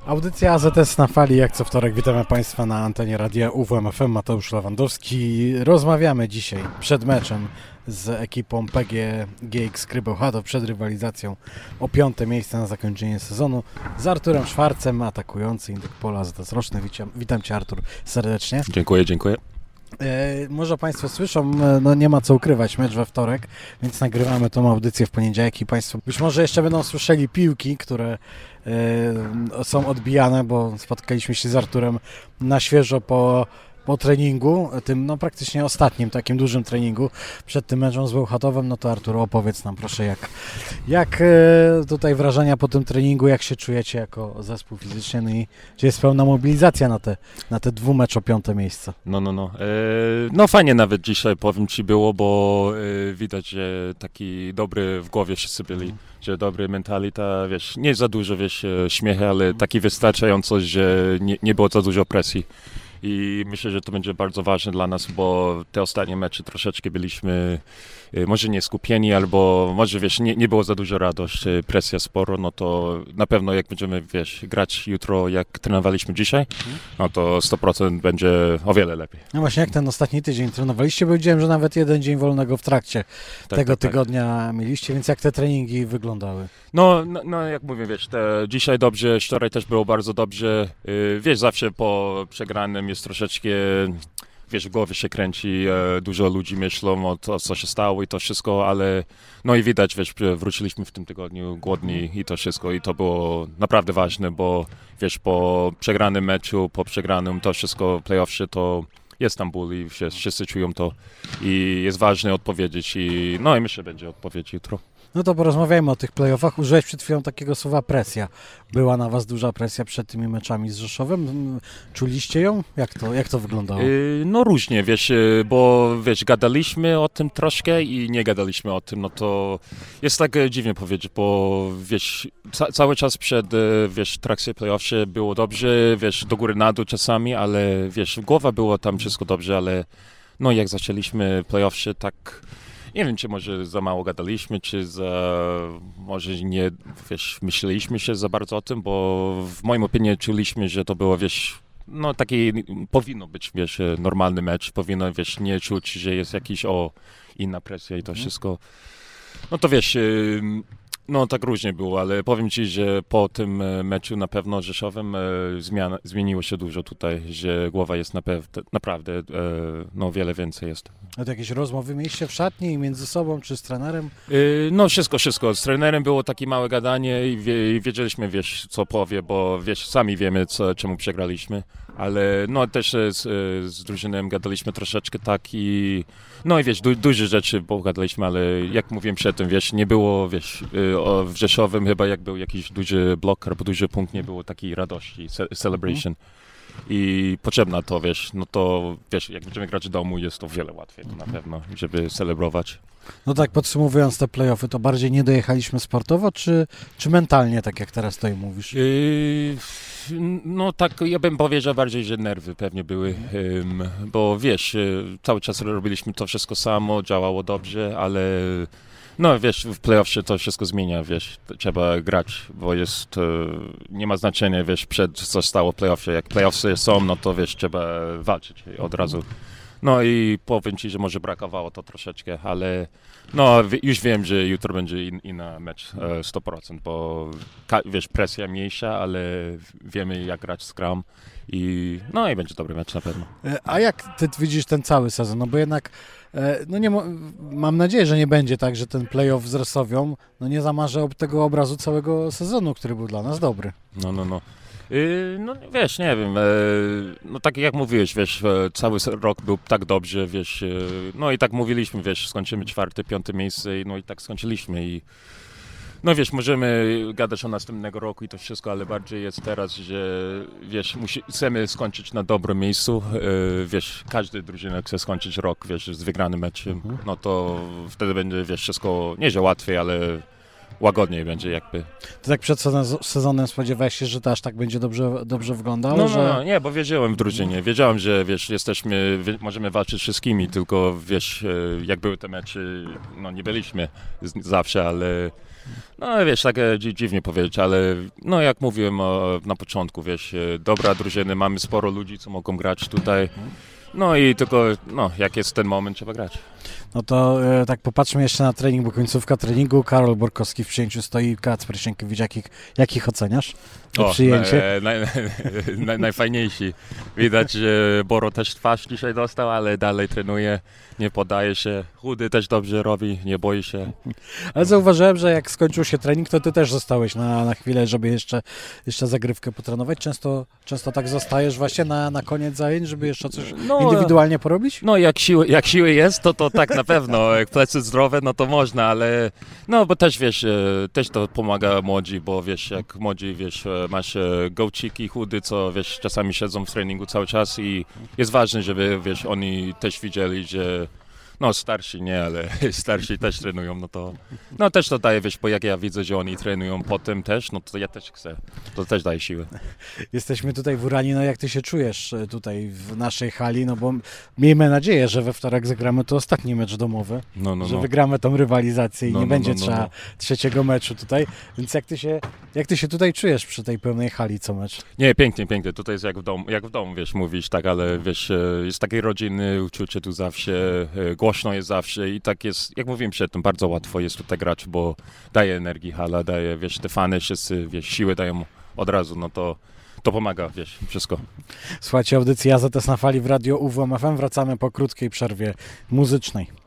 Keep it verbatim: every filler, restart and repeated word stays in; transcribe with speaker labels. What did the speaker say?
Speaker 1: Audycja A Z S na fali, jak co wtorek. Witamy Państwa na antenie radia U W M F M. Mateusz Lewandowski. Rozmawiamy dzisiaj przed meczem z ekipą P G G X Krybełchatów, przed rywalizacją o piąte miejsce na zakończenie sezonu z Arturem Szwarcem, atakujący Indyk Pola A Z S Roczny. Witam, witam Cię, Artur, serdecznie.
Speaker 2: Dziękuję, dziękuję.
Speaker 1: E, może Państwo słyszą, no nie ma co ukrywać, mecz we wtorek, więc nagrywamy tą audycję w poniedziałek i Państwo być może jeszcze będą słyszeli piłki, które e, są odbijane, bo spotkaliśmy się z Arturem na świeżo po, po treningu, tym no praktycznie ostatnim takim dużym treningu przed tym meczem z Bełchatowem. No to Artur, opowiedz nam proszę, jak, jak e, tutaj wrażenia po tym treningu, jak się czujecie jako zespół fizycznie, no i czy jest pełna mobilizacja na te, na te dwumecz o piąte miejsce?
Speaker 2: No, no, no. E, no fajnie nawet dzisiaj, powiem Ci, było, bo e, widać, że taki dobry w głowie wszyscy byli, mm. że dobry mentalita, wiesz, nie za dużo, wiesz, śmiechy, ale taki wystarczająco, że nie, nie było za dużo presji. I myślę, że to będzie bardzo ważne dla nas, bo te ostatnie mecze troszeczkę byliśmy może nie skupieni, albo może, wiesz, nie, nie było za dużo radości, presja sporo, no to na pewno jak będziemy, wiesz, grać jutro, jak trenowaliśmy dzisiaj, no to sto procent będzie o wiele lepiej.
Speaker 1: No właśnie, jak ten ostatni tydzień trenowaliście, bo widziałem, że nawet jeden dzień wolnego w trakcie tak, tego tak, tygodnia tak. mieliście, więc jak te treningi wyglądały?
Speaker 2: No, no, no jak mówię, wiesz, te, dzisiaj dobrze, wczoraj też było bardzo dobrze, yy, wiesz, zawsze po przegranym jest troszeczkę, wiesz, w głowie się kręci, e, dużo ludzi myślą o to, co się stało i to wszystko, ale no i widać, wiesz, wróciliśmy w tym tygodniu głodni i to wszystko i to było naprawdę ważne, bo wiesz, po przegranym meczu, po przegranym to wszystko playoffie, to jest tam ból i wszyscy czują to i jest ważne odpowiedzieć i no i myślę, że będzie odpowiedź jutro.
Speaker 1: No to porozmawiajmy o tych playoffach. Użyłeś przed chwilą takiego słowa presja. Była na was duża presja przed tymi meczami z Rzeszowem? Czuliście ją? Jak to, jak to wyglądało? Yy,
Speaker 2: no różnie, wiesz, bo wiesz, gadaliśmy o tym troszkę i nie gadaliśmy o tym, no to jest tak dziwnie powiedzieć, bo wiesz, ca- cały czas przed, wiesz, trakcie playoffie było dobrze, wiesz, do góry na dół czasami, ale wiesz, głowa było tam wszystko dobrze, ale no jak zaczęliśmy playoffie, tak nie wiem, czy może za mało gadaliśmy, czy za, może nie, wiesz, myśleliśmy się za bardzo o tym, bo w moim opinii czuliśmy, że to było, wiesz, no taki, powinno być, wiesz, normalny mecz, powinno, wiesz, nie czuć, że jest jakiś, o, inna presja i to wszystko. No to wiesz, no tak różnie było, ale powiem Ci, że po tym meczu na pewno Rzeszowem zmiana, zmieniło się dużo tutaj, że głowa jest naprawdę, naprawdę no wiele więcej jest.
Speaker 1: A to jakieś rozmowy mieliście w szatni między sobą czy z trenerem?
Speaker 2: No wszystko, wszystko. Z trenerem było takie małe gadanie i, wie, i wiedzieliśmy, wiesz, co powie, bo wiesz, sami wiemy, co, czemu przegraliśmy, ale no też z, z drużynem gadaliśmy troszeczkę tak i no i wiesz, du, duże rzeczy pogadaliśmy, ale jak mówiłem przedtem, wiesz, nie było, wiesz, o, w Rzeszowym chyba jak był jakiś duży blok albo duży punkt, nie było takiej radości, celebration. I potrzebna to, wiesz, no to, wiesz, jak będziemy grać w domu, jest to wiele łatwiej to na pewno, żeby celebrować.
Speaker 1: No tak, podsumowując te play-offy, to bardziej nie dojechaliśmy sportowo, czy, czy mentalnie, tak jak teraz tutaj mówisz?
Speaker 2: Yy, no tak, ja bym powiedział bardziej, że nerwy pewnie były, yy, bo wiesz, cały czas robiliśmy to wszystko samo, działało dobrze, ale no wiesz, w playoffie to wszystko zmienia, wiesz, trzeba grać, bo jest, nie ma znaczenia, wiesz, przed co stało w playoffie, jak playoffy są, no to wiesz, trzeba walczyć od razu. No i powiem Ci, że może brakowało to troszeczkę, ale no już wiem, że jutro będzie in, inny mecz sto procent, bo wiesz, presja mniejsza, ale wiemy jak grać Scrum i no i będzie dobry mecz na pewno.
Speaker 1: A jak Ty widzisz ten cały sezon? No bo jednak no nie, mam nadzieję, że nie będzie tak, że ten playoff z Rzeszowią no nie zamarzy tego obrazu całego sezonu, który był dla nas dobry.
Speaker 2: No, no, no. Yy, no wiesz, nie wiem, yy, no tak jak mówiłeś, wiesz, yy, cały rok był tak dobrze, wiesz, yy, no i tak mówiliśmy, wiesz, skończymy czwarte, piąte miejsce, no i tak skończyliśmy i no wiesz, możemy gadać o następnego roku i to wszystko, ale bardziej jest teraz, że wiesz, musi, chcemy skończyć na dobrym miejscu, yy, wiesz, każdy drużyna chce skończyć rok, wiesz, z wygranym meczem, mhm. no to wtedy będzie, wiesz, wszystko, nie że łatwiej, ale łagodniej będzie jakby.
Speaker 1: To tak przed sezonem spodziewałeś się, że to aż tak będzie dobrze, dobrze wyglądało?
Speaker 2: No,
Speaker 1: że...
Speaker 2: no, no, nie, bo wiedziałem w drużynie, wiedziałem, że wiesz, jesteśmy, wie, możemy walczyć z wszystkimi, tylko wiesz, jak były te mecze, no nie byliśmy z, zawsze, ale No wiesz, tak e, dzi- dziwnie powiedzieć, ale no jak mówiłem e, na początku, wiesz, e, dobra drużyny, mamy sporo ludzi, co mogą grać tutaj. No i tylko, no jak jest ten moment, trzeba grać.
Speaker 1: No to e, tak popatrzmy jeszcze na trening, bo końcówka treningu. Karol Borkowski w przyjęciu stoi, Kacper Sienkiewicz. Jakich, jakich oceniasz to przyjęcie?
Speaker 2: E, naj, naj, najfajniejsi. Widać, że Boro też twarz dzisiaj dostał, ale dalej trenuje, nie podaje się. Chudy też dobrze robi, nie boi się.
Speaker 1: Ale zauważyłem, że jak skończył się trening, to ty też zostałeś na, na chwilę, żeby jeszcze, jeszcze zagrywkę potrenować. Często, często tak zostajesz właśnie na, na koniec zajęć, żeby jeszcze coś
Speaker 2: No,
Speaker 1: indywidualnie porobić?
Speaker 2: No jak siły, jak siły jest, to, to tak na pewno. Jak plecy zdrowe, no to można, ale no bo też wiesz, e, też to pomaga młodzi, bo wiesz, jak młodzi, wiesz, e, masz e, gołciki, chudy, co wiesz, czasami siedzą w treningu cały czas i jest ważne, żeby wiesz, oni też widzieli, że no starsi nie, ale starsi też trenują, no to no też to daje, wiesz, bo jak ja widzę, że oni trenują potem też, no to ja też chcę, to też daje siłę.
Speaker 1: Jesteśmy tutaj w Uranii, no jak ty się czujesz e, tutaj w naszej hali, no bo miejmy nadzieję, że we wtorek zagramy tu ostatni mecz domowy,
Speaker 2: No, no,
Speaker 1: że
Speaker 2: no.
Speaker 1: wygramy tą rywalizację i
Speaker 2: No,
Speaker 1: nie
Speaker 2: no,
Speaker 1: będzie
Speaker 2: no, no,
Speaker 1: trzeba
Speaker 2: no.
Speaker 1: trzeciego meczu tutaj, więc jak ty się, jak ty się tutaj czujesz przy tej pełnej hali co mecz?
Speaker 2: Nie, pięknie, pięknie. Tutaj jest jak w domu, jak w domu, wiesz, mówisz, tak, ale wiesz, e, jest takie rodziny, uczucie tu zawsze, e, głośno jest zawsze i tak jest, jak mówiłem przedtem, bardzo łatwo jest tutaj grać, bo daje energii hala, daje, wiesz, te fany wszyscy, wiesz, siły dają od razu, no to to pomaga, wiesz, wszystko.
Speaker 1: Słuchajcie, audycji A Z S na fali w Radio U W M F M. Wracamy po krótkiej przerwie muzycznej.